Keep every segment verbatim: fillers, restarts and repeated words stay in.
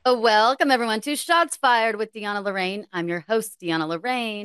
Welcome, everyone, to Shots Fired with Deanna Lorraine. I'm your host, Deanna Lorraine.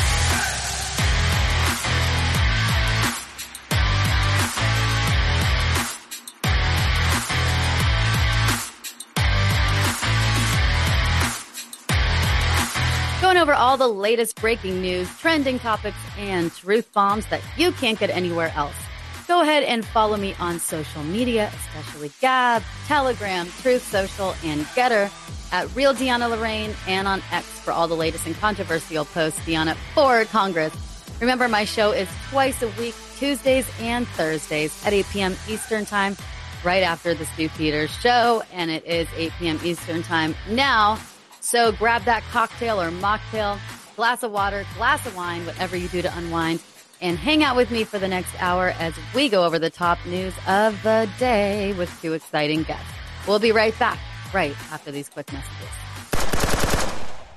Going over all the latest breaking news, trending topics, and truth bombs that you can't get anywhere else. Go ahead and follow me on social media, especially Gab, Telegram, Truth Social, and Getter at Real Deanna Lorraine, and on X for all the latest and controversial posts, Deanna for Congress. Remember, my show is twice a week, Tuesdays and Thursdays at eight p.m. Eastern Time, right after the Stu Peters show, and it is eight p.m. Eastern Time now. So grab that cocktail or mocktail, glass of water, glass of wine, whatever you do to unwind, and hang out with me for the next hour as we go over the top news of the day with two exciting guests. We'll be right back, right after these quick messages.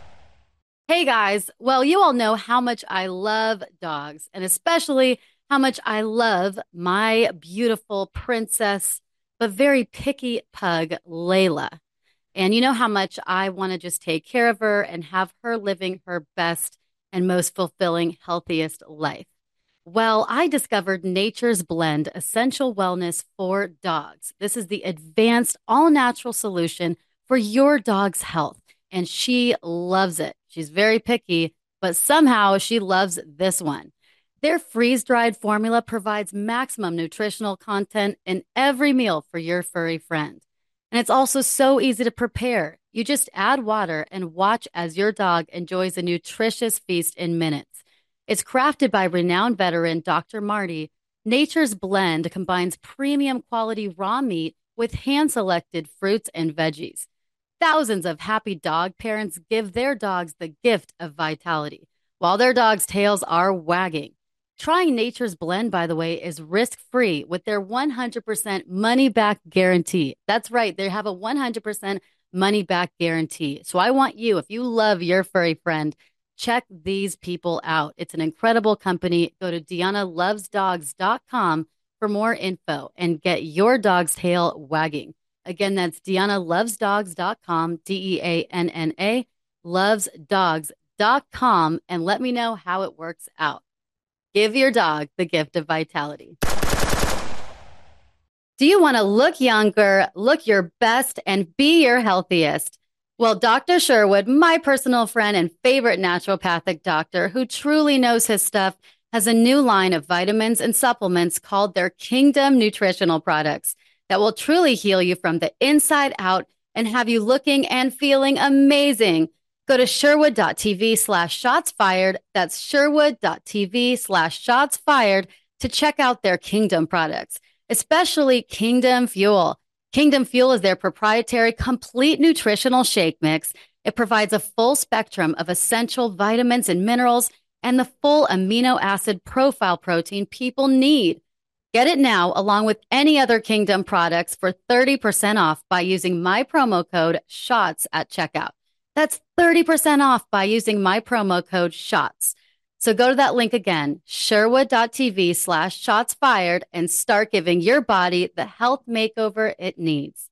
Hey guys, well, you all know how much I love dogs, and especially how much I love my beautiful princess, but very picky pug, Layla. And you know how much I want to just take care of her and have her living her best and most fulfilling, healthiest life. Well, I discovered Nature's Blend Essential Wellness for Dogs. This is the advanced all-natural solution for your dog's health, and she loves it. She's very picky, but somehow she loves this one. Their freeze-dried formula provides maximum nutritional content in every meal for your furry friend. And it's also so easy to prepare. You just add water and watch as your dog enjoys a nutritious feast in minutes. It's crafted by renowned veteran Doctor Marty. Nature's Blend combines premium quality raw meat with hand-selected fruits and veggies. Thousands of happy dog parents give their dogs the gift of vitality, while their dogs' tails are wagging. Trying Nature's Blend, by the way, is risk-free with their one hundred percent money-back guarantee. That's right. They have a one hundred percent money-back guarantee. So I want you, if you love your furry friend, check these people out. It's an incredible company. Go to deanna loves dogs dot com for more info and get your dog's tail wagging. Again, that's deanna loves dogs dot com, D E A N N A, loves dogs dot com, and let me know how it works out. Give your dog the gift of vitality. Do you want to look younger, look your best, and be your healthiest? Well, Doctor Sherwood, my personal friend and favorite naturopathic doctor who truly knows his stuff, has a new line of vitamins and supplements called their Kingdom Nutritional Products that will truly heal you from the inside out and have you looking and feeling amazing. Go to sherwood.tv slash shots fired. That's sherwood.tv slash shots fired to check out their Kingdom products, especially Kingdom Fuel. Kingdom Fuel is their proprietary complete nutritional shake mix. It provides a full spectrum of essential vitamins and minerals and the full amino acid profile protein people need. Get it now along with any other Kingdom products for thirty percent off by using my promo code SHOTS at checkout. That's thirty percent off by using my promo code SHOTS. So go to that link again, sherwood.tv slash shots fired, and start giving your body the health makeover it needs.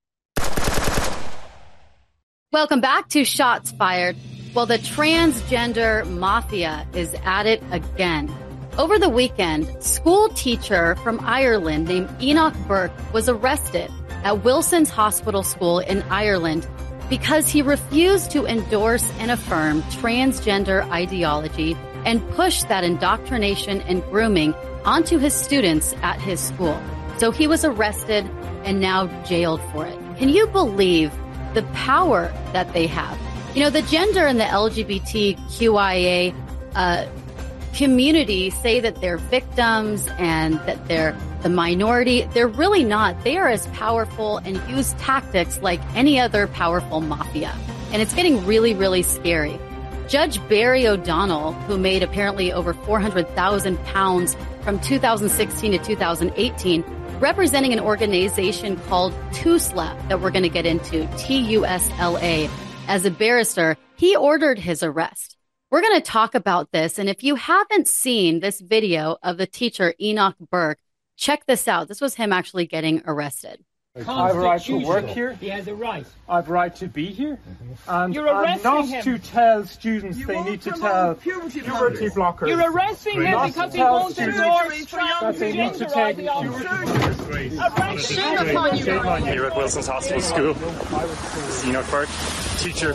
Welcome back to Shots Fired. Well, the transgender mafia is at it again. Over the weekend, school teacher from Ireland named Enoch Burke was arrested at Wilson's Hospital School in Ireland because he refused to endorse and affirm transgender ideology and push that indoctrination and grooming onto his students at his school. So he was arrested and now jailed for it. Can you believe the power that they have? You know, the gender and the L G B T Q I A uh, community say that they're victims and that they're the minority. They're really not. They are as powerful and use tactics like any other powerful mafia. And it's getting really, really scary. Judge Barry O'Donnell, who made apparently over four hundred thousand pounds from two thousand sixteen to two thousand eighteen, representing an organization called TUSLA that we're going to get into, T U S L A, as a barrister, he ordered his arrest. We're going to talk about this. And if you haven't seen this video of the teacher, Enoch Burke, check this out. This was him actually getting arrested. I have a right to work here. He has a right. I have a right to be here. And You're I'm arresting not him. to tell students You they won't need to promote tell puberty puberty blockers. You're arresting him Not because he tell won't students endorse that they need to take transgender ideology. Shame upon you. Here at Wilson's Hospital School, Enoch Burke, teacher,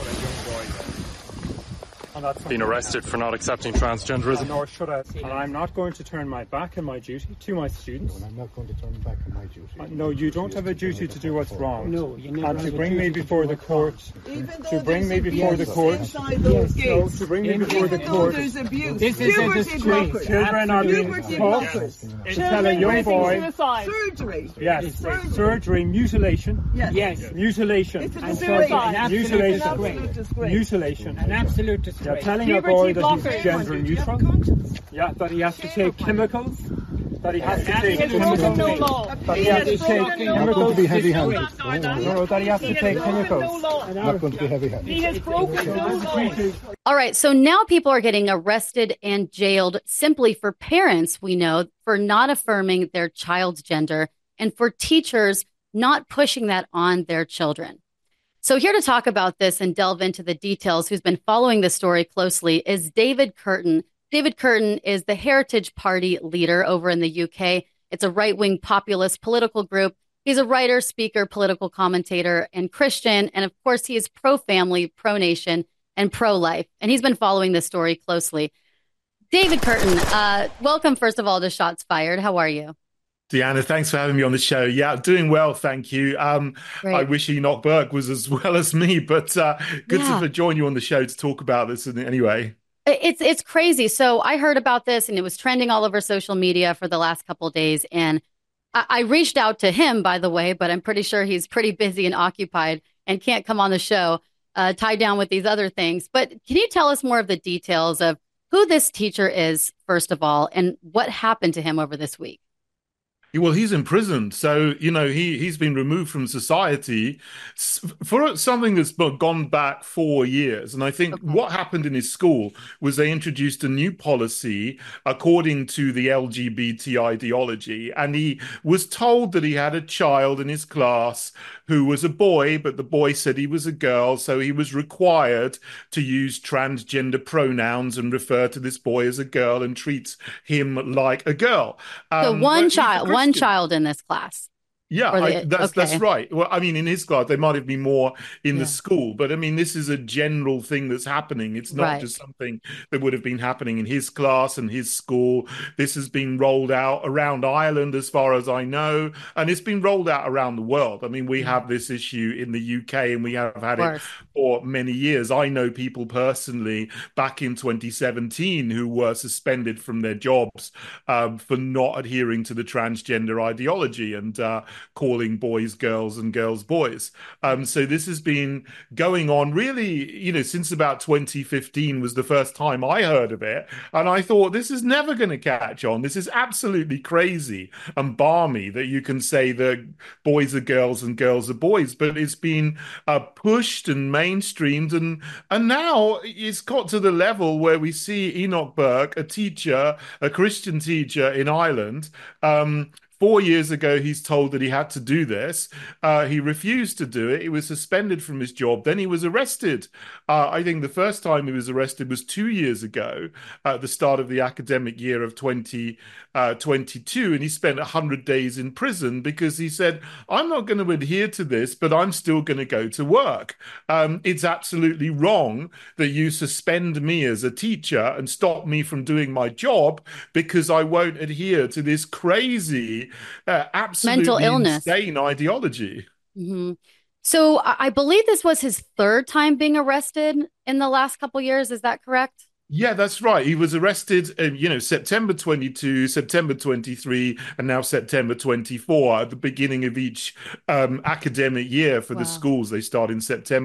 And that's being arrested for not accepting transgenderism. Nor should I. And I'm not going to turn my back on my duty to my students. And I'm not going to turn back on my duty. Uh, No, you don't have a duty to do what's wrong. No, you never And have to a bring me duty to before do the what's court, Even to though bring me there's before the abuse court, inside those no, gates. to bring me before the Even though court, there's abuse. This is a Puberty disgrace. blockers. children are being Puberty taught blockers. to tell a young boy, Surgery. yes, Surgery. surgery, mutilation, Yes. Yes. mutilation, It's a And disgrace. so an absolute mutilation, disgrace. Absolute disgrace. mutilation. An absolute You're disgrace. telling a Puberty boy that blockers. he's gender Do you have a neutral, conscience? yeah, that he has to take chemicals, that he has to And take he has broken no chemicals, law. that he has to take broken no I'm not going chemicals, to be heavy-handed. no, no, that he has to He take has broken no chemicals. law. I'm not going to be heavy-handed. He has broken no law. All right, so now people are getting arrested and jailed simply for parents, we know, for not affirming their child's gender and for teachers not pushing that on their children. So here to talk about this and delve into the details, who's been following this story closely, is David Kurten. David Kurten is the Heritage Party leader over in the U K. It's a right-wing populist political group. He's a writer, speaker, political commentator, and Christian. And of course, he is pro-family, pro-nation, and pro-life. And he's been following this story closely. David Kurten, uh, welcome, first of all, to Shots Fired. How are you? Deanna, thanks for having me on the show. Yeah, doing well, thank you. Um, Great. I wish Enoch Burke was as well as me, but uh, good Yeah. to join you on the show to talk about this in- anyway. It's it's crazy. So I heard about this and it was trending all over social media for the last couple of days. And I, I reached out to him, by the way, but I'm pretty sure he's pretty busy and occupied and can't come on the show, uh, tied down with these other things. But can you tell us more of the details of who this teacher is, first of all, and what happened to him over this week? Well, he's imprisoned, so you know he he's been removed from society s- for something that's bu- gone back four years. And I think Okay. what happened in his school was they introduced a new policy according to the L G B T ideology, and he was told that he had a child in his class who was a boy, but the boy said he was a girl, so he was required to use transgender pronouns and refer to this boy as a girl and treat him like a girl. So Um, one but he's a child, one Christian. child in this class. Yeah, Or I, the- that's that's okay. right. Well, I mean, in his class, there might have been more in Yeah. the school, but I mean, this is a general thing that's happening. It's not Right. just something that would have been happening in his class and his school. This has been rolled out around Ireland, as far as I know, and it's been rolled out around the world. I mean, we have this issue in the U K, and we have had Of it course. for many years. I know people personally back in twenty seventeen who were suspended from their jobs um, for not adhering to the transgender ideology and uh, calling boys girls and girls boys. Um, so this has been going on really, you know, since about twenty fifteen was the first time I heard of it. And I thought, this is never going to catch on. This is absolutely crazy and balmy that you can say that boys are girls and girls are boys. But it's been uh, pushed and mainstreamed. And, and now it's got to the level where we see Enoch Burke, a teacher, a Christian teacher in Ireland, um, Four years ago, he's told that he had to do this. Uh, he refused to do it. He was suspended from his job. Then he was arrested. Uh, I think the first time he was arrested was two years ago, at the start of the academic year of twenty twenty-two. And he spent one hundred days in prison because he said, I'm not going to adhere to this, but I'm still going to go to work. Um, it's absolutely wrong that you suspend me as a teacher and stop me from doing my job because I won't adhere to this crazy Uh, absolutely Mental illness. insane ideology. hmm So I I believe this was his third time being arrested in the last couple years. Is that correct? Yeah, that's right. He was arrested, uh, you know, September twenty-two, September twenty-three, and now September twenty-four at the beginning of each um, academic year for Wow. the schools. They start in September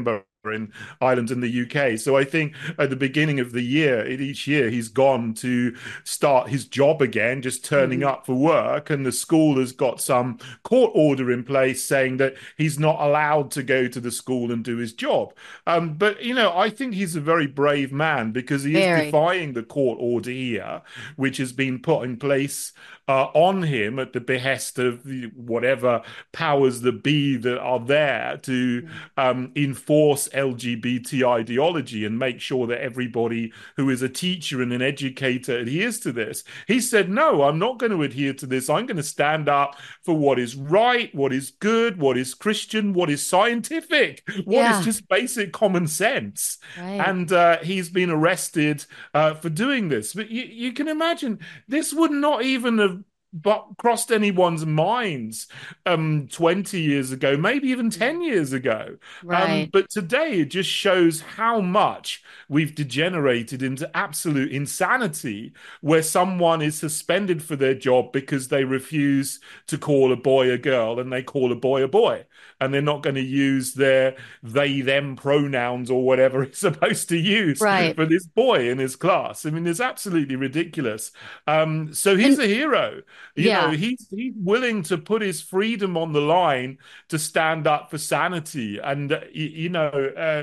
in Ireland and the U K. So I think at the beginning of the year, each year, he's gone to start his job again, just turning Mhm. up for work. And the school has got some court order in place saying that he's not allowed to go to the school and do his job. Um, but, you know, I think he's a very brave man because he is Very. defying the court order here, which has been put in place uh, on him at the behest of the, whatever powers that be that are there to um, enforce L G B T ideology and make sure that everybody who is a teacher and an educator adheres to this. He said, no, I'm not going to adhere to this. I'm going to stand up for what is right, what is good, what is Christian, what is scientific, what Yeah. is just basic common sense. Right. And uh, he's been arrested uh, for doing this. But you, you can imagine this would not even have but crossed anyone's minds um, twenty years ago, maybe even ten years ago. Right. Um, but today it just shows how much we've degenerated into absolute insanity, where someone is suspended for their job because they refuse to call a boy a girl and they call a boy a boy. And they're not going to use their they, them pronouns or whatever it's supposed to use Right. for this boy in his class. I mean, it's absolutely ridiculous. Um, so he's And- a hero. You Yeah. know, he's, he's willing to put his freedom on the line to stand up for sanity. And, uh, you, you know, uh,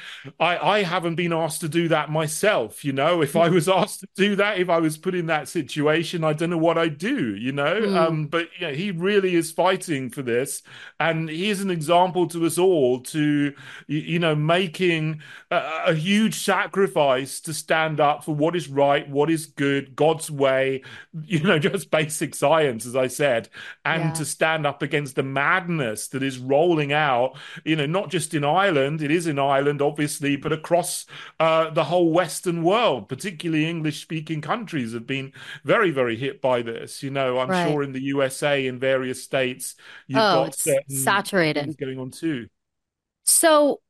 I, I haven't been asked to do that myself. You know, if I was asked to do that, if I was put in that situation, I don't know what I'd do, you know. Mm. Um, but yeah, he really is fighting for this. And he is an example to us all to, you, you know, making a, a huge sacrifice to stand up for what is right, what is good, God's way, you know, just basic science, as I said, and Yeah. to stand up against the madness that is rolling out, you know, not just in Ireland, it is in Ireland, obviously, but across uh, the whole Western world, particularly English-speaking countries have been very, very hit by this. You know, I'm Right. sure in the U S A, in various states, you've Oh, got it's certain saturated. things going on too. So,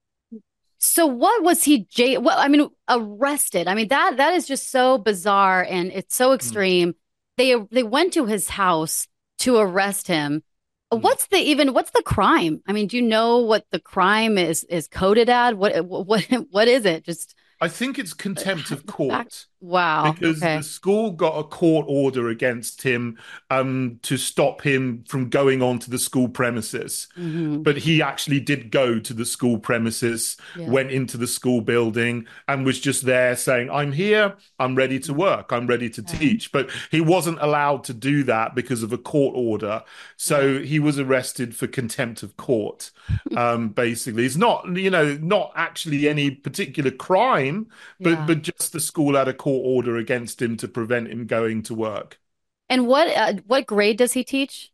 so what was he? J- well, I mean, arrested. I mean that that is just so bizarre and it's so extreme. They they went to his house to arrest him. Mm. What's the even? What's the crime? I mean, do you know what the crime is is coded at? What what what is it? Just I think it's contempt of court. wow. Because Okay. the school got a court order against him um, to stop him from going onto the school premises. Mhm. But he actually did go to the school premises, Yeah. went into the school building, and was just there saying, I'm here, I'm ready to work, I'm ready to teach. But he wasn't allowed to do that because of a court order. So he was arrested for contempt of court, um, basically. It's not, you know, not actually any particular crime, but, Yeah. but just the school had a court order against him to prevent him going to work. And what uh, what grade does he teach?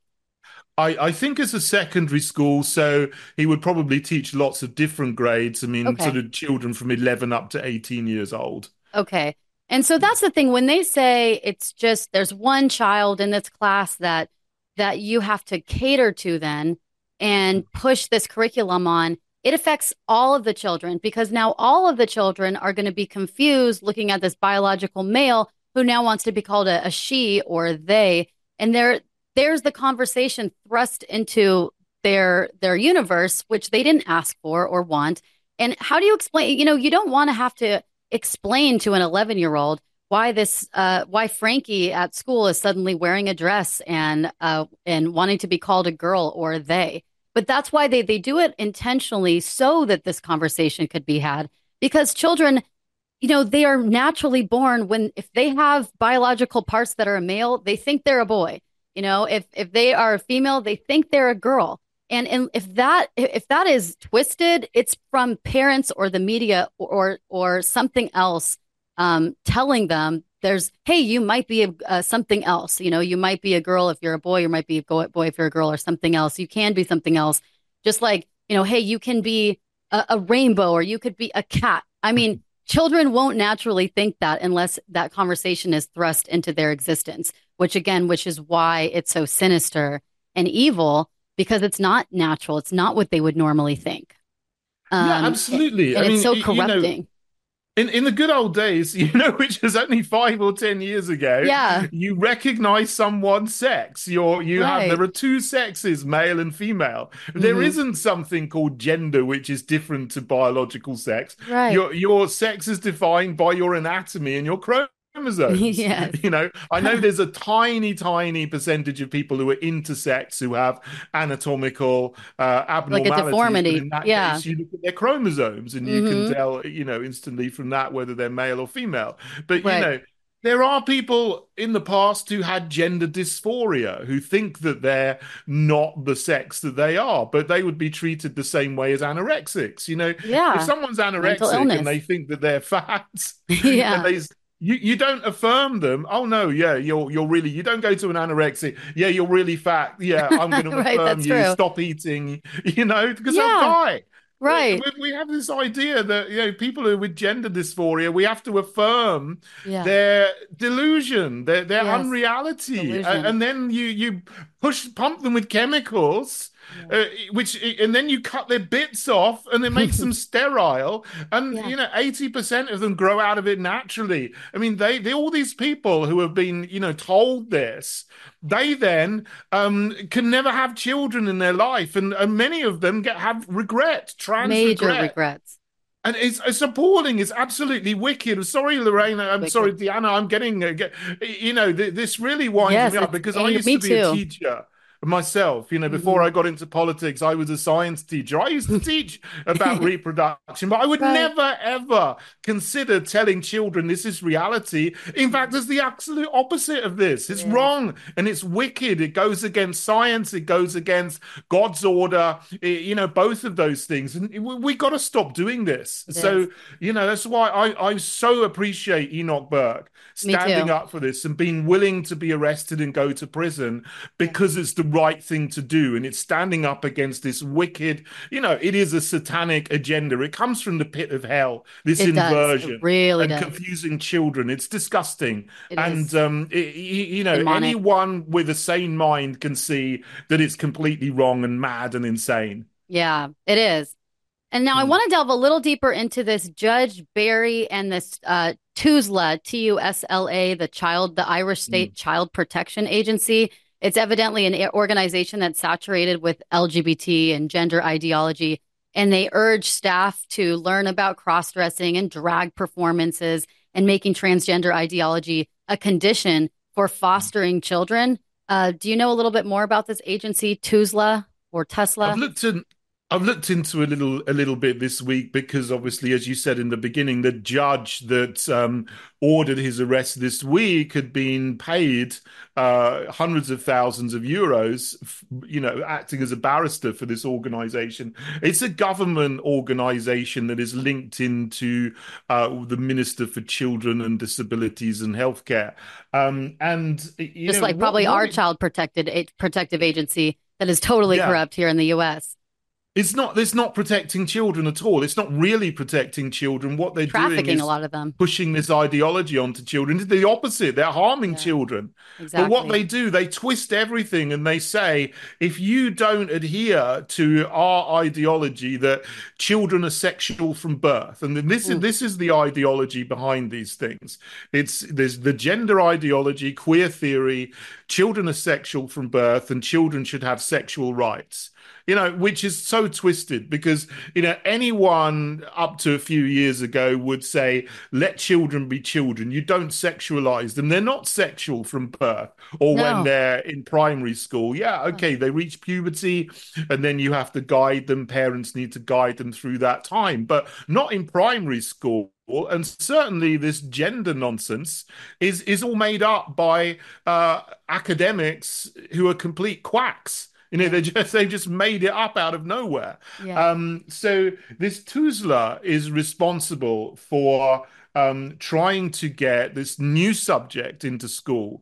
I, I think it's a secondary school, so he would probably teach lots of different grades. I mean, Okay. sort of children from eleven up to eighteen years old. Okay. And so that's the thing when they say it's just there's one child in this class that that you have to cater to then and push this curriculum on, it affects all of the children because now all of the children are going to be confused looking at this biological male who now wants to be called a, a she or they. And there there's the conversation thrust into their their universe, which they didn't ask for or want. And how do you explain, you know, you don't want to have to explain to an eleven year old why this uh why Frankie at school is suddenly wearing a dress and uh and wanting to be called a girl or they. But that's why they they do it intentionally so that this conversation could be had because children, you know, they are naturally born when if they have biological parts that are a male, they think they're a boy. You know, if if they are a female, they think they're a girl. And, and if that if that is twisted, it's from parents or the media or or something else um, telling them there's, hey, you might be a, uh, something else. You know, you might be a girl if you're a boy, you might be a go- boy if you're a girl or something else. You can be something else. Just like, you know, hey, you can be a, a rainbow or you could be a cat. I mean, children won't naturally think that unless that conversation is thrust into their existence, which again, which is why it's so sinister and evil. Because it's not natural. It's not what they would normally think. Um, Yeah, absolutely. And I it's mean, so y- you know, corrupting. In in the good old days, you know, which was only five or ten years ago, Yeah, you recognize someone's sex. You're you have right. there are two sexes, male and female. There Hmm. isn't something called gender, which is different to biological sex. Right. Your your sex is defined by your anatomy and your chromosomes. Yes. You know, I know there's a tiny, tiny percentage of people who are intersex who have anatomical uh, Like a abnormalities, but deformity. in that Yeah. case, you look at their chromosomes and you can Hmm. tell, you know, instantly from that whether they're male or female. But, you Right. know, there are people in the past who had gender dysphoria, who think that they're not the sex that they are, but they would be treated the same way as anorexics. You know, if Yeah. someone's Mental anorexic and illness. they think that they're fat, and Yeah. they you you don't affirm them. Oh no, yeah, you're you're really you don't go to an anorexic. Yeah, you're really fat. Yeah, I'm going to Right. affirm That's you. true. Stop eating. You know, because they'll Yeah. die. We, Right. we have this idea that, you know, people who with gender dysphoria, we have to affirm Yeah. their delusion, their their Yes. unreality, A- Delusion. and then you you push pump them with chemicals, Yeah. uh, which and then you cut their bits off, and it makes them sterile. And Yeah. you know, eighty percent of them grow out of it naturally. I mean, they they all these people who have been, you know, told this, they then um, can never have children in their life, and, and many of them get have regret, trans Major regret. regrets. And it's it's appalling. It's absolutely wicked. I'm sorry, Lorraine. I'm sorry, Wicked. Deanna. I'm getting, uh, get, you know, th this really winds Yes. me up It's because I anger. used Me to be a too. teacher myself. You know, before Hmm. I got into politics, I was a science teacher. I used to teach about reproduction, but I would Right. never, ever consider telling children this is reality. In fact, it's the absolute opposite of this. It It's is. wrong and it's wicked. It goes against science. It goes against God's order. It- you know, both of those things. And we, we got to stop doing this. It So, is. you know, that's why I, I so appreciate Enoch Burke Me standing too. up for this and being willing to be arrested and go to prison Yeah. because it's the right thing to do. And it's standing up against this wicked, you know, it is a satanic agenda. It comes from the pit of hell, this It does. It inversion really and does. confusing children. It's disgusting. It And, is um, it, you know, demonic. anyone with a sane mind can see that it's completely wrong and mad and insane. Yeah, it is. And now I Mm. want to delve a little deeper into this Judge Barry and this uh, TUSLA, T U S L A, the child, the Irish Mm. State Child Protection Agency. It's evidently an organization that's saturated with L G B T and gender ideology. And they urge staff to learn about cross-dressing and drag performances and making transgender ideology a condition for fostering children. Uh, do you know a little bit more about this agency, TUSLA or I've Tesla? looked in, I've looked into a little a little bit this week because obviously, as you said in the beginning, the judge that um, ordered his arrest this week had been paid uh, hundreds of thousands of euros, f- you know, acting as a barrister for this organization. It's a government organization that is linked into uh, the Minister for Children and Disabilities and Healthcare. Um, and you Just know like what, probably what our it- child protected a- protective agency that is totally yeah. corrupt here in the U S. It's not, it's not protecting children at all. It's not really protecting children. What they're doing Trafficking a is lot of them. pushing this ideology onto children. It's the opposite. They're harming Yeah, children. But what exactly. they do, they twist everything and they say, if you don't adhere to our ideology that children are sexual from birth, and then this is Mm, this is the ideology behind these things. It's there's the gender ideology, queer theory, children are sexual from birth, and children should have sexual rights. You know, which is so twisted because, you know, anyone up to a few years ago would say, let children be children. You don't sexualize them. They're not sexual from birth or when no. they're in primary school. Yeah, Oh, okay, they reach puberty and then you have to guide them. Parents need to guide them through that time, but not in primary school. And certainly this gender nonsense is is all made up by uh, academics who are complete quacks. You know, yeah. they just they just made it up out of nowhere. Yeah. Um, so this TUSLA is responsible for um, trying to get this new subject into school,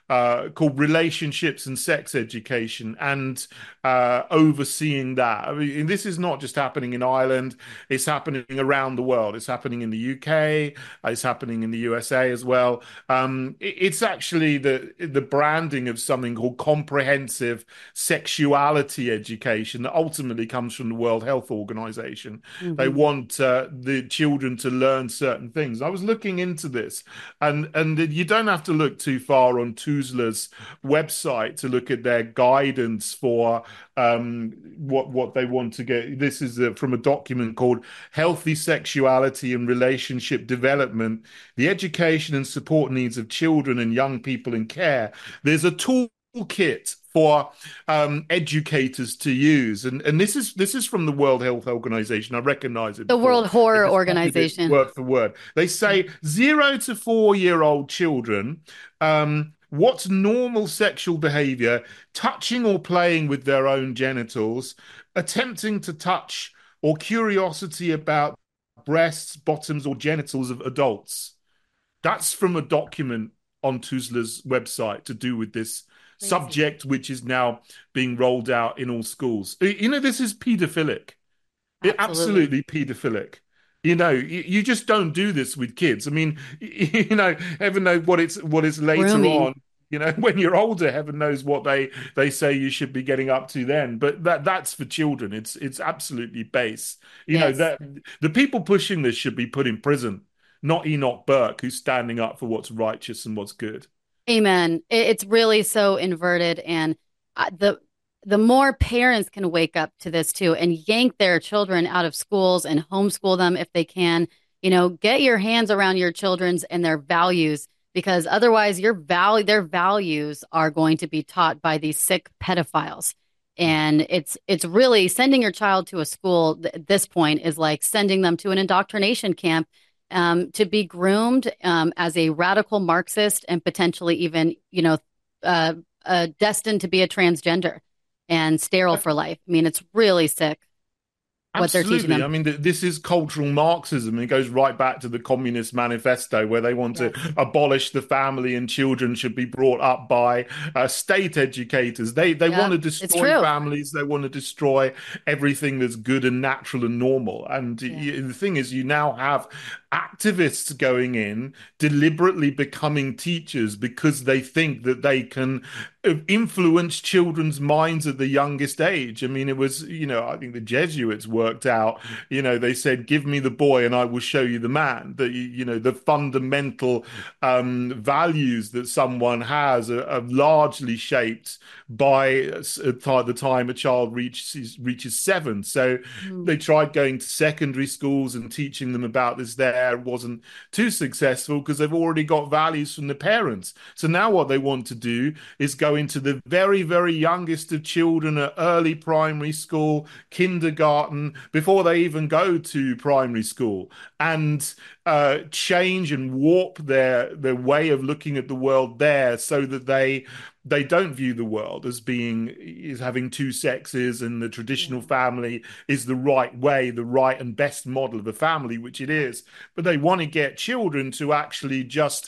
uh, called Relationships and Sex Education, and uh, overseeing that. I mean, this is not just happening in Ireland, it's happening around the world. It's happening in the U K, it's happening in the U S A as well. Um, it's actually the, the branding of something called comprehensive sexuality education that ultimately comes from the World Health Organization. Mm-hmm. They want uh, the children to learn certain things. I was looking into this, and, and you don't have to look too far on Tuzla's website to look at their guidance for um, what what they want to get. This is a, from a document called Healthy Sexuality and Relationship Development, the Education and Support Needs of Children and Young People in Care. There's a toolkit for um, educators to use, and and this is this is from the World Health Organization. I recognize it. The before. World Horror Organization. Word for word. They say zero to four year old children. Um, What's normal sexual behavior, touching or playing with their own genitals, attempting to touch, or curiosity about breasts, bottoms, or genitals of adults. That's from a document on Tuzla's website to do with this Crazy. subject, which is now being rolled out in all schools. You know, this is pedophilic. Absolutely, Absolutely pedophilic. You know, you, you just don't do this with kids. I mean, you know, heaven knows what it's what it's later Grooming. on. You know, when you're older, heaven knows what they they say you should be getting up to then. But that that's for children. It's it's absolutely base. You yes. know, that the people pushing this should be put in prison, not Enoch Burke, who's standing up for what's righteous and what's good. Amen. It's really so inverted, and the. The more parents can wake up to this too and yank their children out of schools and homeschool them if they can, you know, get your hands around your children's and their values, because otherwise your value, their values are going to be taught by these sick pedophiles. And it's it's really sending your child to a school th- at this point is like sending them to an indoctrination camp um, to be groomed um, as a radical Marxist and potentially even, you know, uh, uh, destined to be a transgender and sterile for life. I mean, it's really sick what Absolutely. they're teaching them. I mean, this is cultural Marxism. It goes right back to the Communist Manifesto, where they want yes. to abolish the family and children should be brought up by uh, state educators. They they yeah, want to destroy families. They want to destroy everything that's good and natural and normal. And yeah. you, the thing is, you now have activists going in, deliberately becoming teachers because they think that they can influence children's minds at the youngest age. I mean, it was, you know, I think the Jesuits worked out, you know, they said, give me the boy and I will show you the man. That, you know, the fundamental um, values that someone has are, are largely shaped by the time a child reaches reaches seven. So mm. they tried going to secondary schools and teaching them about this there. It wasn't too successful because they've already got values from the parents. So now what they want to do is go into the very, very youngest of children at early primary school, kindergarten, before they even go to primary school, and uh, change and warp their their way of looking at the world there, so that they they don't view the world as being is having two sexes and the traditional family is the right way, the right and best model of a family, which it is. But they want to get children to actually just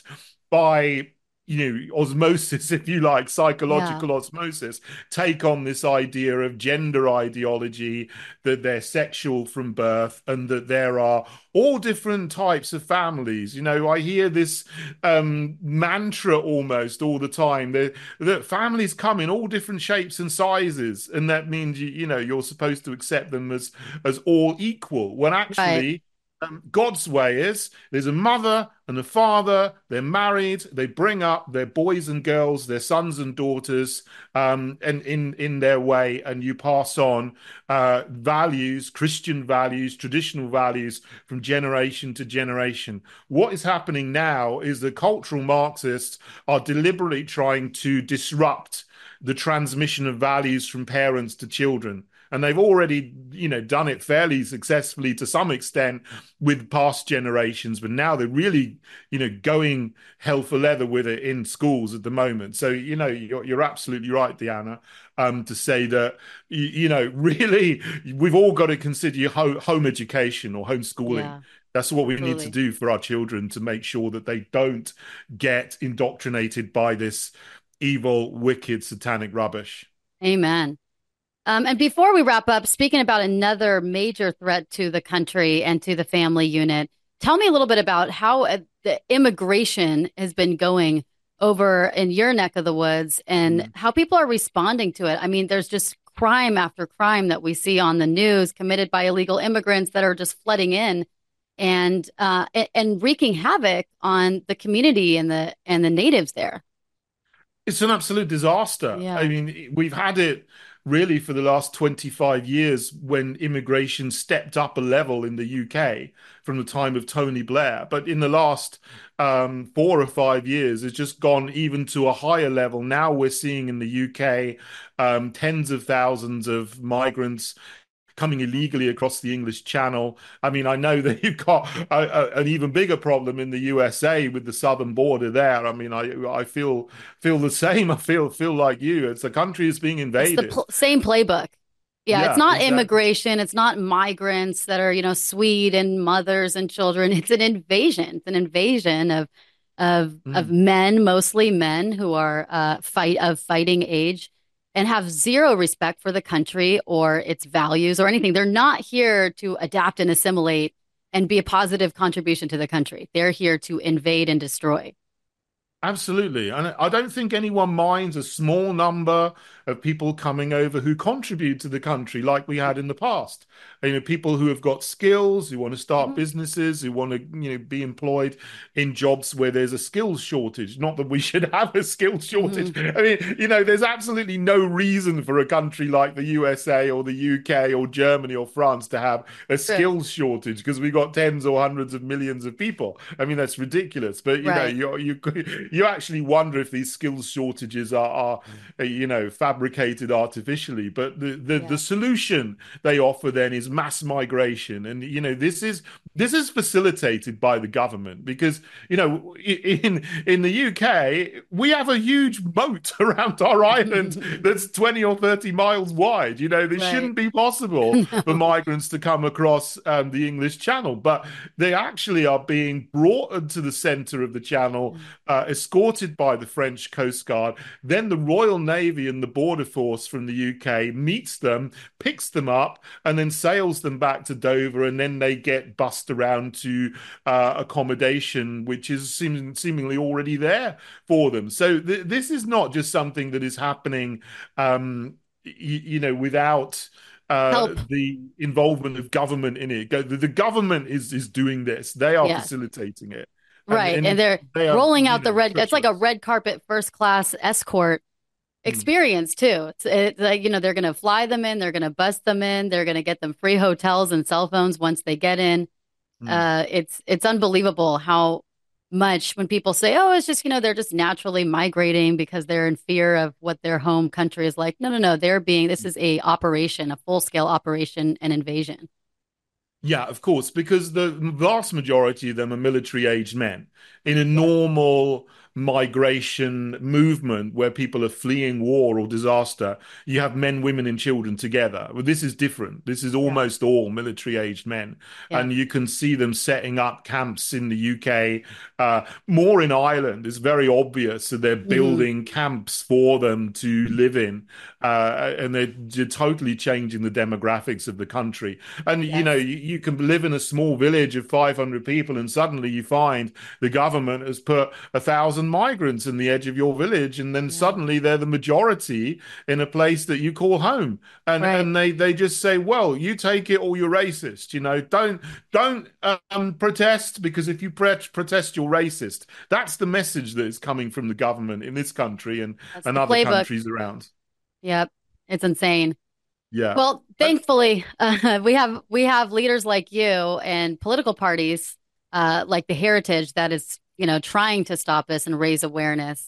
by you know, osmosis, if you like, psychological yeah. osmosis, take on this idea of gender ideology, that they're sexual from birth and that there are all different types of families. You know, I hear this um, mantra almost all the time that, that families come in all different shapes and sizes. And that means, you, you know, you're supposed to accept them as, as all equal, when actually... Right. Um, God's way is there's a mother and a father, they're married, they bring up their boys and girls, their sons and daughters, um, and in, in their way, and you pass on uh, values, Christian values, traditional values from generation to generation. What is happening now is the cultural Marxists are deliberately trying to disrupt the transmission of values from parents to children. And they've already, you know, done it fairly successfully to some extent with past generations. But now they're really, you know, going hell for leather with it in schools at the moment. So, you know, you're, you're absolutely right, Deanna, um, to say that, you, you know, really, we've all got to consider ho- home education or homeschooling. Yeah. That's what we Absolutely. need to do for our children to make sure that they don't get indoctrinated by this evil, wicked, satanic rubbish. Amen. Um, and before we wrap up, speaking about another major threat to the country and to the family unit, tell me a little bit about how uh, the immigration has been going over in your neck of the woods and mm. how people are responding to it. I mean, there's just crime after crime that we see on the news committed by illegal immigrants that are just flooding in and uh, and wreaking havoc on the community and the and the natives there. It's an absolute disaster. Yeah. I mean, we've had it really for the last twenty-five years when immigration stepped up a level in the U K from the time of Tony Blair. But in the last um, four or five years, it's just gone even to a higher level. Now we're seeing in the U K um, tens of thousands of migrants coming illegally across the English Channel. I mean, I know that you've got a, a, an even bigger problem in the U S A with the southern border there. I mean, I I feel feel the same. I feel feel like you. It's the country is being invaded. It's the pl- same playbook. Yeah, yeah, it's not exactly. immigration. It's not migrants that are, you know, sweet and mothers and children. It's an invasion. It's an invasion of of mm. of men, mostly men who are uh, fight of fighting age, and have zero respect for the country or its values or anything. They're not here to adapt and assimilate and be a positive contribution to the country. They're here to invade and destroy. Absolutely. And I don't think anyone minds a small number of people coming over who contribute to the country like we had in the past. You know, people who have got skills, who want to start mm-hmm. businesses, who want to, you know, be employed in jobs where there's a skills shortage. Not that we should have a skills shortage. Mm-hmm. I mean, you know, there's absolutely no reason for a country like the U S A or the U K or Germany or France to have a skills shortage because we've got tens or hundreds of millions of people. I mean, that's ridiculous. But, you right. know, you you you actually wonder if these skills shortages are, are you know, fabricated artificially. But the the, yeah. the solution they offer then is mass migration. And, you know, this is this is facilitated by the government because, you know, in in the U K, we have a huge moat around our island that's twenty or thirty miles wide. You know, this right. shouldn't be possible no. for migrants to come across um, the English Channel. But they actually are being brought into the center of the channel, uh, escorted by the French Coast Guard. Then the Royal Navy and the Border Force from the U K meets them, picks them up, and then sails them back to Dover, and then they get bussed around to uh, accommodation, which is seem- seemingly already there for them. So th- this is not just something that is happening, um, y- you know, without uh, the involvement of government in it. The, the government is is doing this. They are yeah. facilitating it. Right. And, and, and they're they are, rolling out know, the red, it's like a red carpet first class escort experience too. It's, it's like, you know, they're going to fly them in, they're going to bus them in, they're going to get them free hotels and cell phones once they get in. Mm. Uh, it's, it's unbelievable how much when people say, oh, it's just, you know, they're just naturally migrating because they're in fear of what their home country is like. No, no, no. They're being, this is a operation, a full scale operation and invasion. Yeah, of course, because the vast majority of them are military-aged men in a normal migration movement where people are fleeing war or disaster. You have men, women, and children together. Well, this is different. This is almost yeah. all military-aged men. Yeah. And you can see them setting up camps in the U K, uh, more in Ireland. It's very obvious that they're building mm-hmm. camps for them to live in. Uh, and they're, they're totally changing the demographics of the country. And, yes. you know, you, you can live in a small village of five hundred people and suddenly you find the government has put a thousand migrants in the edge of your village, and then yeah. suddenly they're the majority in a place that you call home, and right. and they they just say, well, you take it or you're racist. You know, don't don't um, protest, because if you pre- protest you're racist. That's the message that is coming from the government in this country and That's and other playbook. countries around. Yep, it's insane. Yeah. Well, thankfully, uh, we have we have leaders like you and political parties uh, like the Heritage that is, you know, trying to stop this and raise awareness.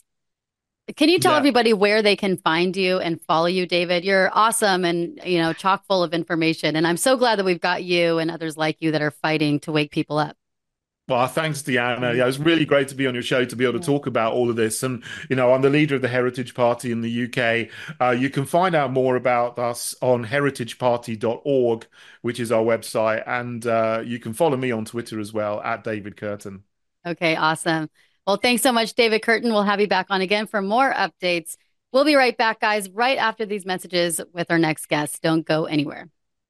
Can you tell yeah. everybody where they can find you and follow you, David? You're awesome and, you know, chock full of information. And I'm so glad that we've got you and others like you that are fighting to wake people up. Well, thanks, Deanna. Yeah, it was really great to be on your show to be able to talk about all of this. And, you know, I'm the leader of the Heritage Party in the U K. Uh, you can find out more about us on heritage party dot org, which is our website. And uh, you can follow me on Twitter as well, at David Curtin. Okay, awesome. Well, thanks so much, David Curtin. We'll have you back on again for more updates. We'll be right back, guys, right after these messages with our next guest. Don't go anywhere.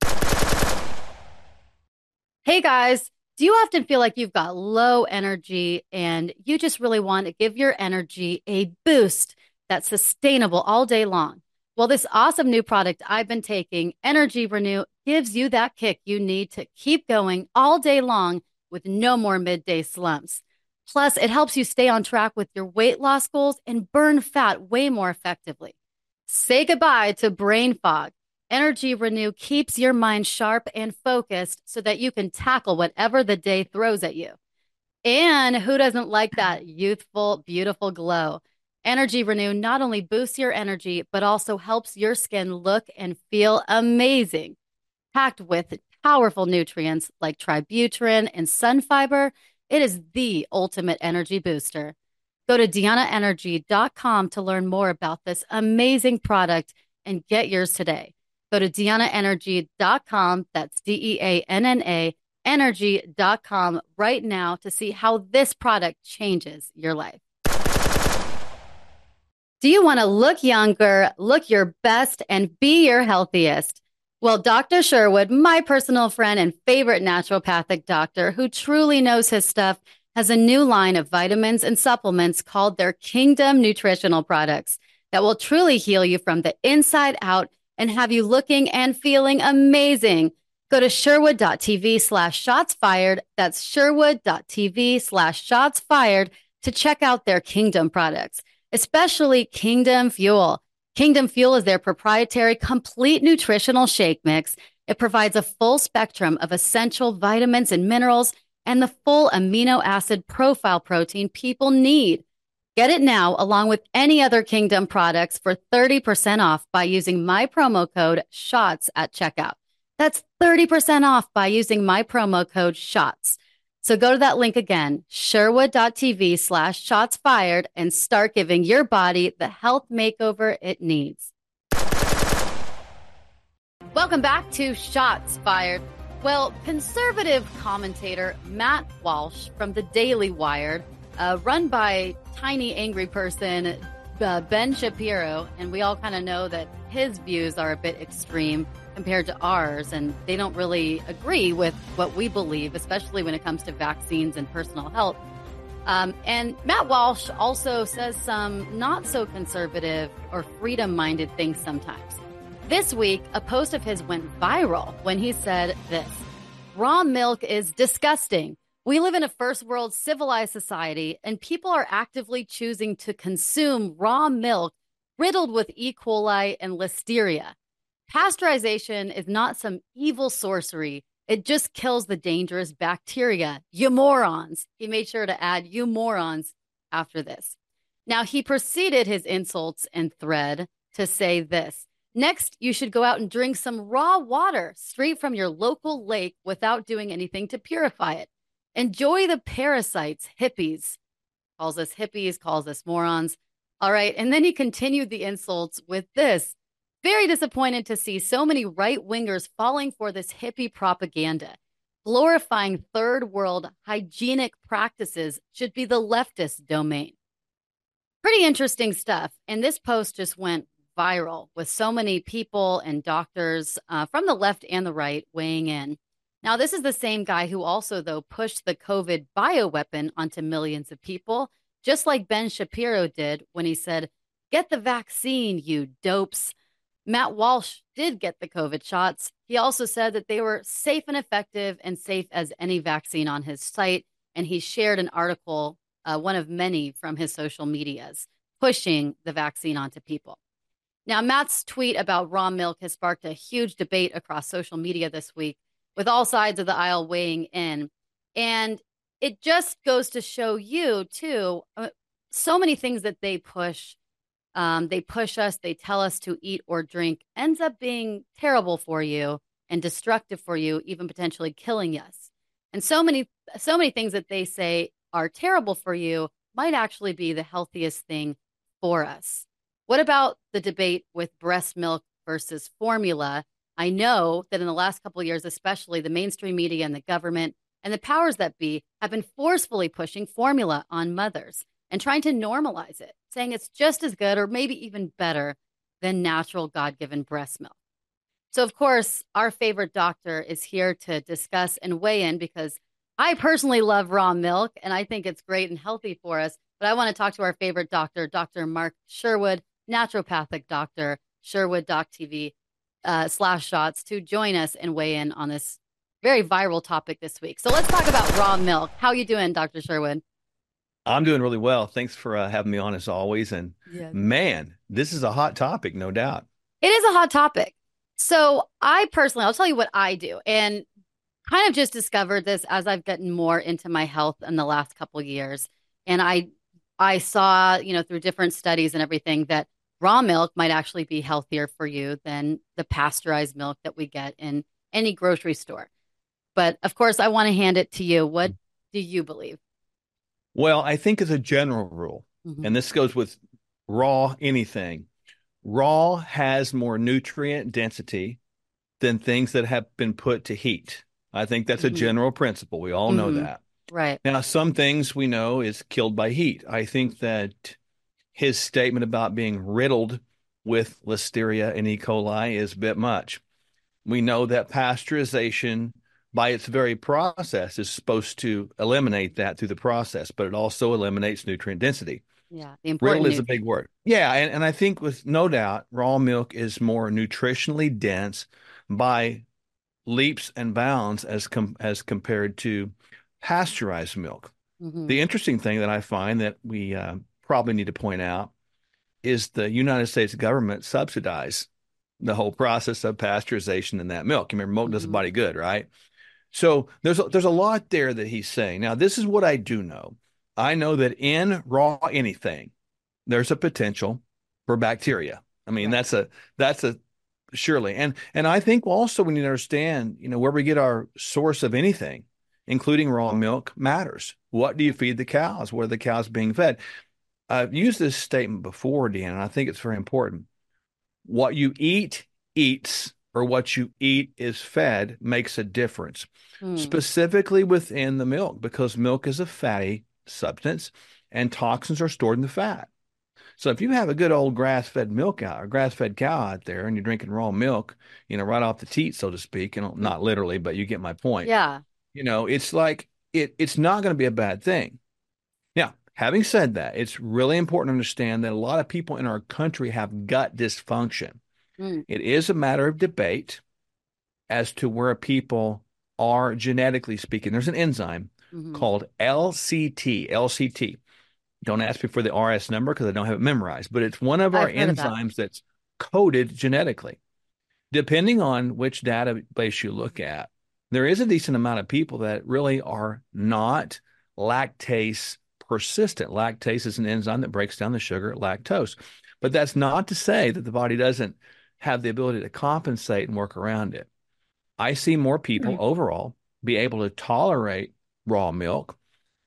Hey, guys. Do you often feel like you've got low energy and you just really want to give your energy a boost that's sustainable all day long? Well, this awesome new product I've been taking, Energy Renew, gives you that kick you need to keep going all day long with no more midday slumps. Plus, it helps you stay on track with your weight loss goals and burn fat way more effectively. Say goodbye to brain fog. Energy Renew keeps your mind sharp and focused so that you can tackle whatever the day throws at you. And who doesn't like that youthful, beautiful glow? Energy Renew not only boosts your energy, but also helps your skin look and feel amazing. Packed with powerful nutrients like Tributyrin and sun fiber, it is the ultimate energy booster. Go to Deanna Energy dot com to learn more about this amazing product and get yours today. Go to Deanna Energy dot com, that's D E A N N A, energy dot com right now to see how this product changes your life. Do you want to look younger, look your best, and be your healthiest? Well, Doctor Sherwood, my personal friend and favorite naturopathic doctor who truly knows his stuff, has a new line of vitamins and supplements called their Kingdom Nutritional Products that will truly heal you from the inside out and have you looking and feeling amazing. Go to sherwood.tv slash shots fired. That's sherwood.tv slash shots fired to check out their Kingdom products, especially Kingdom Fuel. Kingdom Fuel is their proprietary complete nutritional shake mix. It provides a full spectrum of essential vitamins and minerals and the full amino acid profile protein people need. Get it now along with any other Kingdom products for thirty percent off by using my promo code SHOTS at checkout. That's thirty percent off by using my promo code SHOTS. So go to that link again, sherwood.tv slash shots fired, and start giving your body the health makeover it needs. Welcome back to Shots Fired. Well, conservative commentator Matt Walsh from the Daily Wire, uh, run by tiny angry person uh, Ben Shapiro, and we all kind of know that his views are a bit extreme compared to ours, and they don't really agree with what we believe, especially when it comes to vaccines and personal health. Um, and Matt Walsh also says some not so conservative or freedom-minded things sometimes. This week, a post of his went viral when he said this: raw milk is disgusting. We live in a first world civilized society, and people are actively choosing to consume raw milk riddled with E. coli and listeria. Pasteurization is not some evil sorcery. It just kills the dangerous bacteria. You morons. He made sure to add you morons after this. Now, he proceeded his insults and thread to say this: next, you should go out and drink some raw water straight from your local lake without doing anything to purify it. Enjoy the parasites, hippies. Calls us hippies, calls us morons. All right, and then he continued the insults with this: very disappointed to see so many right-wingers falling for this hippie propaganda. Glorifying third world hygienic practices should be the leftist domain. Pretty interesting stuff. And this post just went viral with so many people and doctors uh, from the left and the right weighing in. Now, this is the same guy who also, though, pushed the COVID bioweapon onto millions of people, just like Ben Shapiro did when he said, "Get the vaccine, you dopes." Matt Walsh did get the COVID shots. He also said that they were safe and effective and safe as any vaccine on his site. And he shared an article, uh, one of many from his social medias, pushing the vaccine onto people. Now, Matt's tweet about raw milk has sparked a huge debate across social media this week, with all sides of the aisle weighing in. And it just goes to show you, too, uh, so many things that they push. Um, they push us, they tell us to eat or drink, ends up being terrible for you and destructive for you, even potentially killing us. And so many, so many things that they say are terrible for you might actually be the healthiest thing for us. What about the debate with breast milk versus formula? I know that in the last couple of years, especially the mainstream media and the government and the powers that be have been forcefully pushing formula on mothers and trying to normalize it, saying it's just as good or maybe even better than natural God-given breast milk. So, of course, our favorite doctor is here to discuss and weigh in because I personally love raw milk, and I think it's great and healthy for us. But I want to talk to our favorite doctor, Doctor Mark Sherwood, naturopathic doctor, Sherwood Doc T V uh, slash shots, to join us and weigh in on this very viral topic this week. So let's talk about raw milk. How you doing, Doctor Sherwood? I'm doing really well. Thanks for uh, having me on as always. And Yes. man, this is a hot topic, no doubt. It is a hot topic. So I personally, I'll tell you what I do, and kind of just discovered this as I've gotten more into my health in the last couple of years. And I, I saw, you know, through different studies and everything that raw milk might actually be healthier for you than the pasteurized milk that we get in any grocery store. But of course, I want to hand it to you. What do you believe? Well, I think as a general rule, Mhm. and this goes with raw anything, raw has more nutrient density than things that have been put to heat. I think that's Mhm. a general principle. We all know Mhm. that. Right. Now, some things we know is killed by heat. I think that his statement about being riddled with Listeria and E. coli is a bit much. We know that pasteurization, by its very process, is supposed to eliminate that through the process, but it also eliminates nutrient density. Yeah. The important Riddle is a nutrients. big word. Yeah, and, and I think with no doubt, raw milk is more nutritionally dense by leaps and bounds as com- as compared to pasteurized milk. Mhm. The interesting thing that I find that we uh, probably need to point out is the United States government subsidize the whole process of pasteurization in that milk. You remember, milk does the Mhm. body good, right? So there's a, there's a lot there that he's saying. Now, this is what I do know. I know that in raw anything, there's a potential for bacteria. I mean, Right. that's a that's a surely. And and I think also we need to understand, you know, where we get our source of anything, including raw milk, matters. What do you feed the cows? What are the cows being fed? I've used this statement before, Dan, and I think it's very important. What you eat eats, or what you eat is fed, makes a difference, Mm. specifically within the milk, because milk is a fatty substance and toxins are stored in the fat. So if you have a good old grass-fed milk out or grass-fed cow out there and you're drinking raw milk, you know, right off the teat, so to speak, you know, not literally, but you get my point. Yeah. You know, it's like it it's not going to be a bad thing. Now, having said that, it's really important to understand that a lot of people in our country have gut dysfunction. Mm. It is a matter of debate as to where people are genetically speaking. There's an enzyme Mhm. called L C T. L C T. Don't ask me for the R S number because I don't have it memorized, but it's one of our I've heard of that. enzymes that's coded genetically. Depending on which database you look at, there is a decent amount of people that really are not lactase persistent. Lactase is an enzyme that breaks down the sugar lactose. But that's not to say that the body doesn't have the ability to compensate and work around it. I see more people overall be able to tolerate raw milk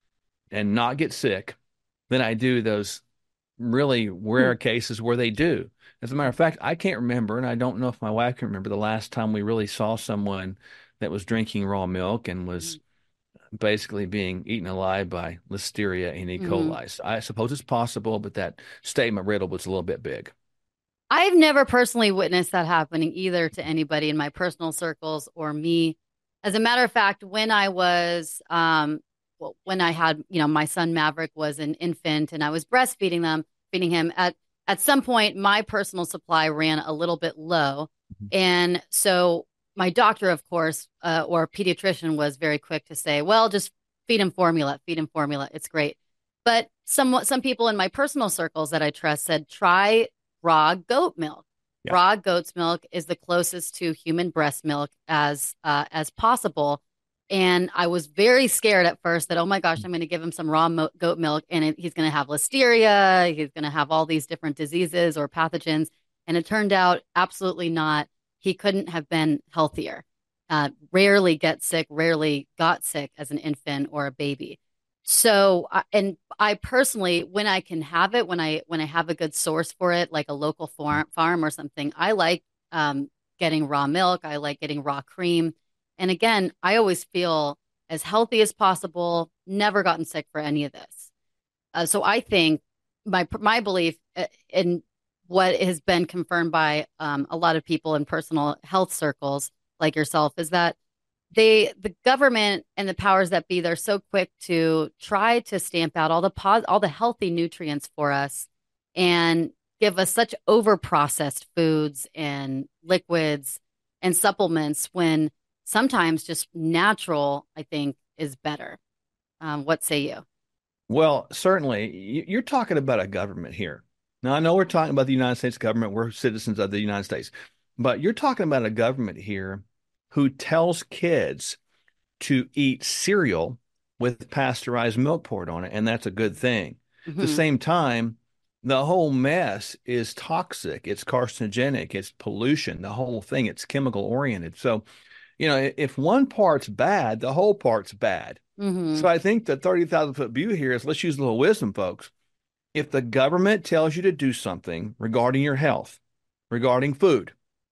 and not get sick than I do those really rare cases where they do. As a matter of fact, I can't remember, and I don't know if my wife can remember, the last time we really saw someone that was drinking raw milk and was basically being eaten alive by Listeria and E. coli. Mhm. So I suppose it's possible, but that statement riddle was a little bit big. I've never personally witnessed that happening either to anybody in my personal circles or me. As a matter of fact, when I was, um, well, when I had, you know, my son Maverick was an infant and I was breastfeeding them, feeding him at, at some point, my personal supply ran a little bit low. And so my doctor, of course, uh, or pediatrician was very quick to say, well, just feed him formula, feed him formula. It's great. But some, some people in my personal circles that I trust said, try raw goat milk. Yeah. Raw goat's milk is the closest to human breast milk as uh, as possible. And I was very scared at first that, oh my gosh, I'm going to give him some raw mo- goat milk and it, he's going to have listeria. He's going to have all these different diseases or pathogens. And it turned out absolutely not. He couldn't have been healthier. Uh, rarely get sick, rarely got sick as an infant or a baby. So, uh, and I personally, when I can have it, when I when I have a good source for it, like a local farm farm or something, I like um, getting raw milk. I like getting raw cream. And again, I always feel as healthy as possible, never gotten sick for any of this. Uh, so I think my my belief uh, in what has been confirmed by um, a lot of people in personal health circles like yourself is that they, the government and the powers that be, they're so quick to try to stamp out all the pos- all the healthy nutrients for us and give us such over processed foods and liquids and supplements when sometimes just natural, I think, is better. Um, what say you? Well, certainly, y- you're talking about a government here. Now, I know we're talking about the United States government. We're citizens of the United States, but you're talking about a government here who tells kids to eat cereal with pasteurized milk poured on it, and that's a good thing. At the Mhm. same time, the whole mess is toxic. It's carcinogenic. It's pollution. The whole thing. It's chemical oriented. So, you know, if one part's bad, the whole part's bad. Mhm. So I think the thirty thousand foot view here is let's use a little wisdom, folks. If the government tells you to do something regarding your health, regarding food,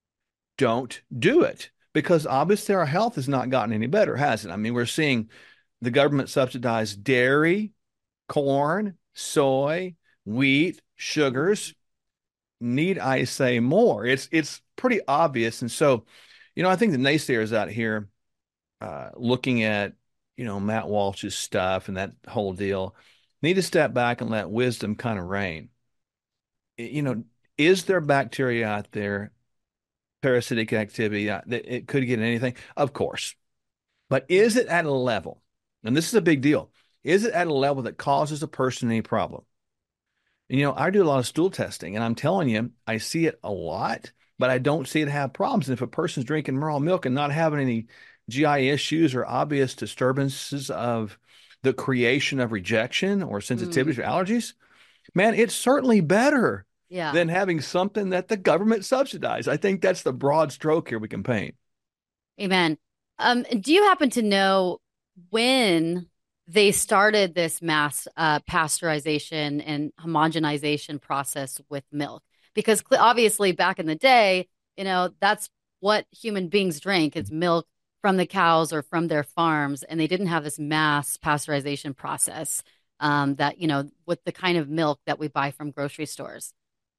don't do it because obviously our health has not gotten any better, has it? I mean, we're seeing the government subsidize dairy, corn, soy, wheat, sugars. Need I say more? It's it's pretty obvious. And so, you know, I think the naysayers out here uh, looking at, you know, Matt Walsh's stuff and that whole deal need to step back and let wisdom kind of reign. You know, is there bacteria out there, parasitic activity uh, that it could get anything? Of course. But is it at a level, and this is a big deal, is it at a level that causes a person any problem? And, you know, I do a lot of stool testing, and I'm telling you, I see it a lot, but I don't see it have problems. And if a person's drinking raw milk and not having any G I issues or obvious disturbances of the creation of rejection or sensitivities Mm. or allergies, man, it's certainly better Yeah. than having something that the government subsidized. I think that's the broad stroke here we can paint. Amen. Um, do you happen to know when they started this mass uh, pasteurization and homogenization process with milk? Because cl- obviously, back in the day, you know, that's what human beings drank is milk from the cows or from their farms, and they didn't have this mass pasteurization process um, that, you know, with the kind of milk that we buy from grocery stores.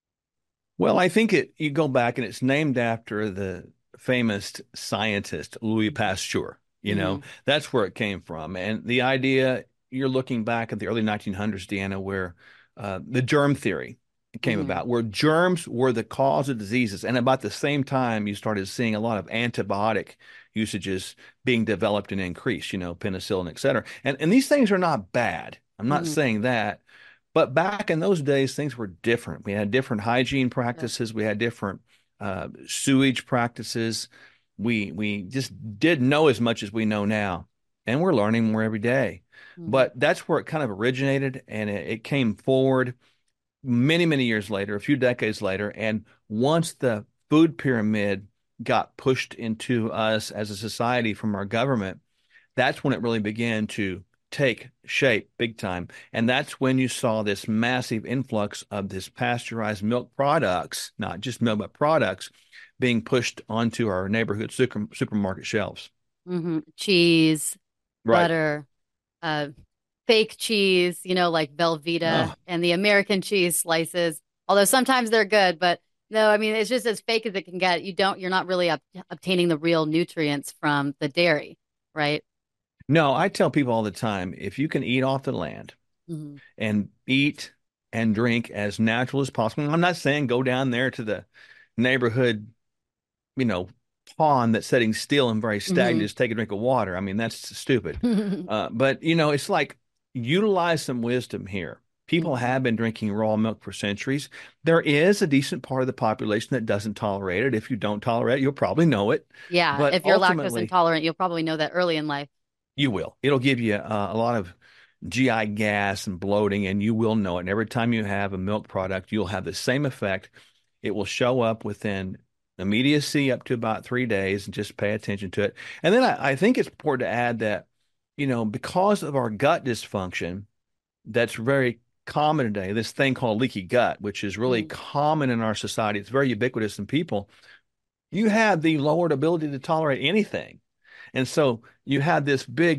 Well, I think it, you go back and it's named after the famous scientist, Louis Pasteur. You know, that's where it came from. And the idea, you're looking back at the early nineteen hundreds, Deanna, where uh, the germ theory came Mhm. about, where germs were the cause of diseases. And about the same time, you started seeing a lot of antibiotic usages being developed and increased, you know, penicillin, et cetera. And, and these things are not bad. I'm not Mhm. saying that. But back in those days, things were different. We had different hygiene practices. We had different uh, sewage practices. We we just didn't know as much as we know now, and we're learning more every day. Mhm. But that's where it kind of originated, and it, it came forward many, many years later, a few decades later. And once the food pyramid got pushed into us as a society from our government, that's when it really began to take shape big time. And that's when you saw this massive influx of this pasteurized milk products, not just milk, but products being pushed onto our neighborhood super, supermarket shelves. Mhm. Cheese, Right. butter, uh, fake cheese, you know, like Velveeta Oh, and the American cheese slices. Although sometimes they're good, but no, I mean, it's just as fake as it can get. You don't, you're not really ob obtaining the real nutrients from the dairy, right? no, I tell people all the time, if you can eat off the land Mhm. and eat and drink as natural as possible, I'm not saying go down there to the neighborhood, you know, pond that's sitting still and very stagnant, Mhm. just take a drink of water. I mean, that's stupid. Uh, but, you know, it's like utilize some wisdom here. People Mhm. have been drinking raw milk for centuries. There is a decent part of the population that doesn't tolerate it. If you don't tolerate it, you'll probably know it. Yeah, But if you're lactose ultimately, intolerant, you'll probably know that early in life. you will. It'll give you uh, a lot of G I gas and bloating, and you will know it. And every time you have a milk product, you'll have the same effect. It will show up within immediacy up to about three days, and just pay attention to it. And then I, I think it's important to add that, you know, because of our gut dysfunction, that's very common today, this thing called leaky gut, which is really Mm. common in our society. It's very ubiquitous in people. You have the lowered ability to tolerate anything. And so you had this big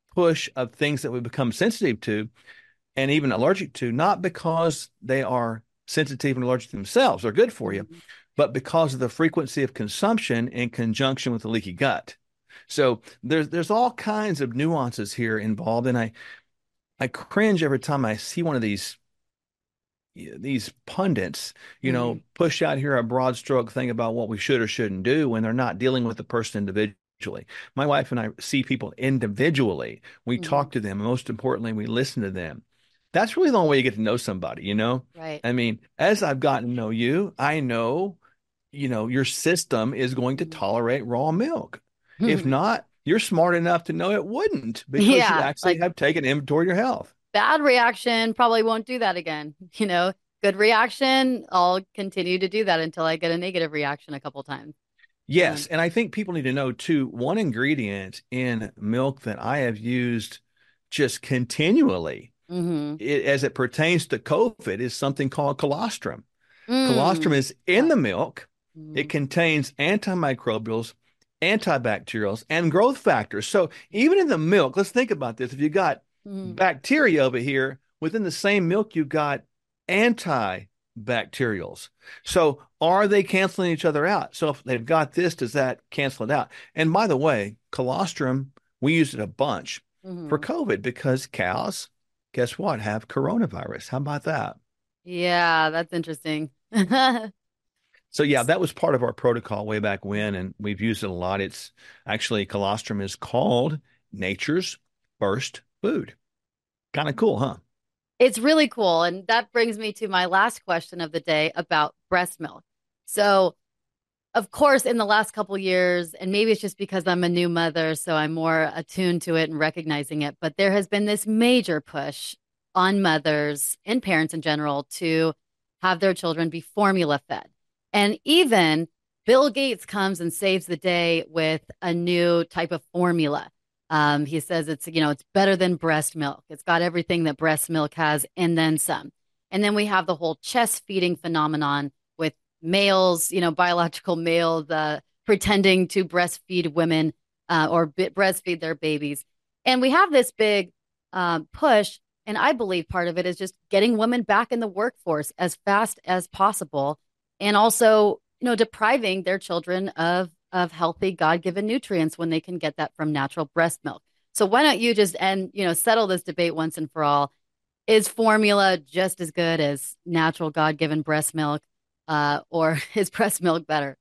push of things that we become sensitive to and even allergic to, not because they are sensitive and allergic to themselves, they're good for you, Mhm. but because of the frequency of consumption in conjunction with the leaky gut. So there's there's all kinds of nuances here involved, and I I cringe every time I see one of these these pundits, you know, Mhm. push out here a broad stroke thing about what we should or shouldn't do when they're not dealing with the person individually. My wife and I see people individually. We Mhm. talk to them, and most importantly, we listen to them. That's really the only way you get to know somebody, you know? Right. I mean, as I've gotten to know you, I know, you know, your system is going to Mhm. tolerate raw milk. If not, you're smart enough to know it wouldn't because you Yeah, actually like have taken inventory of your health. bad reaction, probably won't do that again. You know, good reaction, I'll continue to do that until I get a negative reaction a couple times. Yes, Um, and I think people need to know too, one ingredient in milk that I have used just continually mhm. it, as it pertains to COVID is something called colostrum. Colostrum Mm. is in Yeah. the milk. It Mhm. contains antimicrobials, antibacterials, and growth factors. So even in the milk, let's think about this. If you got Mhm. bacteria over here, within the same milk, you got antibacterials. So are they canceling each other out? So if they've got this, does that cancel it out? And by the way, colostrum, we use it a bunch for Mhm. COVID because cows, guess what, have coronavirus. How about that? Yeah, that's interesting. So yeah, that was part of our protocol way back when, and we've used it a lot. It's actually colostrum is called nature's first food. Kind of cool, huh? It's really cool. And that brings me to my last question of the day about breast milk. So, of course, in the last couple years, and maybe it's just because I'm a new mother, so I'm more attuned to it and recognizing it, but there has been this major push on mothers and parents in general to have their children be formula fed. And even Bill Gates comes and saves the day with a new type of formula. Um, he says it's, you know, it's better than breast milk. It's got everything that breast milk has and then some. And then we have the whole chest feeding phenomenon with males, you know, biological males uh, pretending to breastfeed women uh, or b- breastfeed their babies. And we have this big um, push. And I believe part of it is just getting women back in the workforce as fast as possible. And also, you know, depriving their children of, of healthy God given nutrients when they can get that from natural breast milk. So why don't you just end, you know, settle this debate once and for all? Is formula just as good as natural God given breast milk? Uh, or is breast milk better?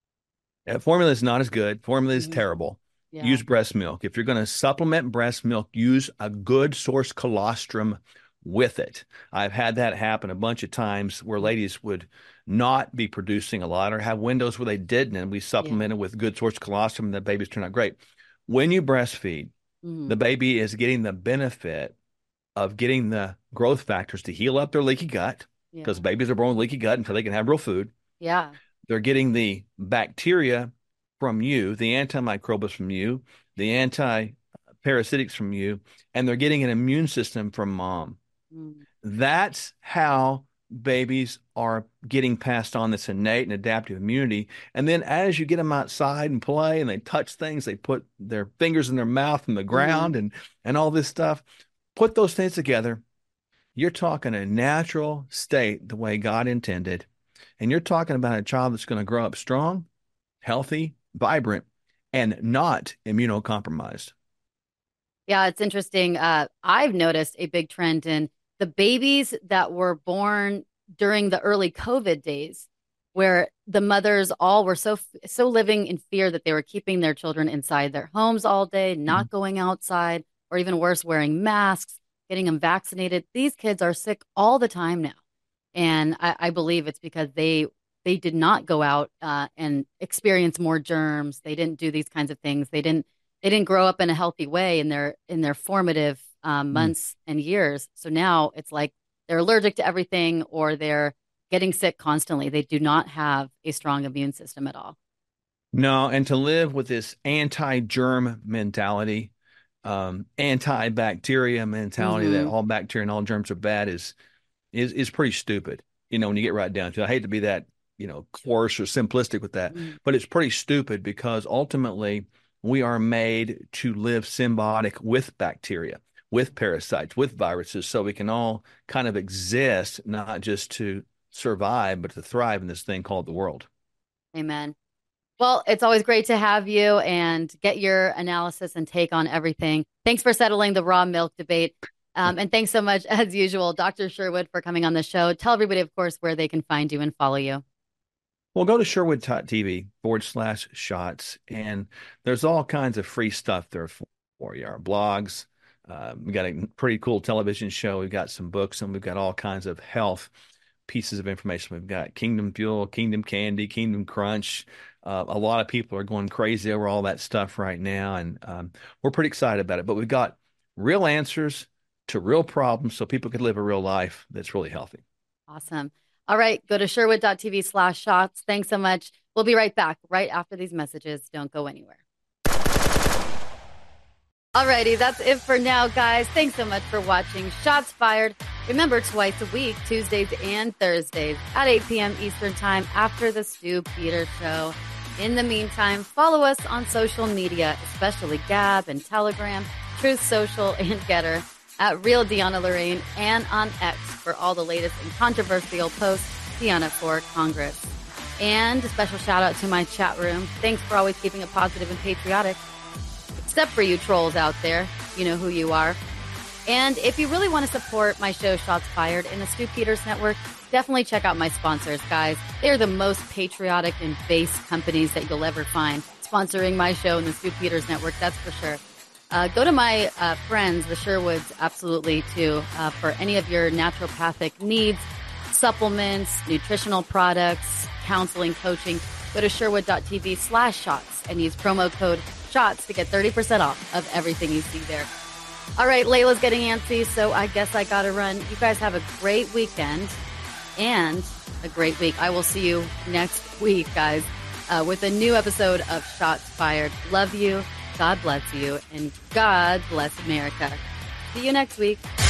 Yeah, formula is not as good. Formula is Mhm. terrible. Yeah. Use breast milk. If you're going to supplement breast milk, use a good source colostrum with it. I've had that happen a bunch of times where Mhm. ladies would not be producing a lot or have windows where they didn't, and we Yeah. supplemented with good source colostrum, and the babies turn out great. When you breastfeed, the Mhm. baby is getting the benefit of getting the growth factors to heal up their leaky gut because Yeah. babies are born with leaky gut until they can have real food. Yeah. They're getting the bacteria from you, the antimicrobials from you, the anti-parasitics from you, and they're getting an immune system from mom. Mm. That's how babies are getting passed on this innate and adaptive immunity. And then as you get them outside and play and they touch things, they put their fingers in their mouth from the Mhm. ground and and all this stuff. Put those things together. You're talking a natural state the way God intended. And you're talking about a child that's going to grow up strong, healthy, vibrant, and not immunocompromised. Yeah, it's interesting. Uh, I've noticed a big trend in the babies that were born during the early COVID days, where the mothers all were so so living in fear that they were keeping their children inside their homes all day, Mhm. not going outside, or even worse, wearing masks, getting them vaccinated. These kids are sick all the time now, and I, I believe it's because they they did not go out uh, and experience more germs. They didn't do these kinds of things. They didn't they didn't grow up in a healthy way in their in their formative um, Mm. months and years. So now it's like they're allergic to everything or they're getting sick constantly. They do not have a strong immune system at all. No, and to live with this anti-germ mentality, um, anti-bacteria mentality that Hmm. all bacteria and all germs are bad is is is pretty stupid. You know, when you get right down to it. I hate to be that, you know, coarse or simplistic with that, Hmm. but it's pretty stupid because ultimately we are made to live symbiotic with bacteria, with parasites, with viruses, so we can all kind of exist, not just to survive, but to thrive in this thing called the world. Amen. Well, it's always great to have you and get your analysis and take on everything. Thanks for settling the raw milk debate. Um, and thanks so much, as usual, Doctor Sherwood, for coming on the show. Tell everybody, of course, where they can find you and follow you. Well, go to Sherwood.tv forward slash shots, and there's all kinds of free stuff there for, for you. Our blogs, uh, we got a pretty cool television show. We've got some books, and we've got all kinds of health pieces of information. We've got Kingdom Fuel, Kingdom Candy, Kingdom Crunch. Uh, a lot of people are going crazy over all that stuff right now, and um, we're pretty excited about it. But we've got real answers to real problems so people can live a real life that's really healthy. Awesome. All right. Go to Sherwood.tv slash shots. Thanks so much. We'll be right back right after these messages. Don't go anywhere. All righty. That's it for now, guys. Thanks so much for watching Shots Fired. Remember, twice a week, Tuesdays and Thursdays at eight p.m. Eastern Time after the Stu Peters Show. In the meantime, follow us on social media, especially Gab and Telegram, Truth Social, and Getter, at Real Deanna Lorraine, and on X for all the latest and controversial posts, Deanna for Congress. And a special shout out to my chat room. Thanks for always keeping it positive and patriotic. Except for you trolls out there. You know who you are. And if you really want to support my show, Shots Fired, and the Stu Peters Network, definitely check out my sponsors, guys. They're the most patriotic and base companies that you'll ever find sponsoring my show and the Stu Peters Network, that's for sure. Uh, go to my uh, friends, the Sherwoods, absolutely, too, uh, for any of your naturopathic needs, supplements, nutritional products, counseling, coaching. Go to Sherwood.tv slash shots and use promo code SHOTS to get thirty percent off of everything you see there. All right, Layla's getting antsy, so I guess I gotta run. You guys have a great weekend and a great week. I will see you next week, guys, uh, with a new episode of Shots Fired. Love you. God bless you, and God bless America. See you next week.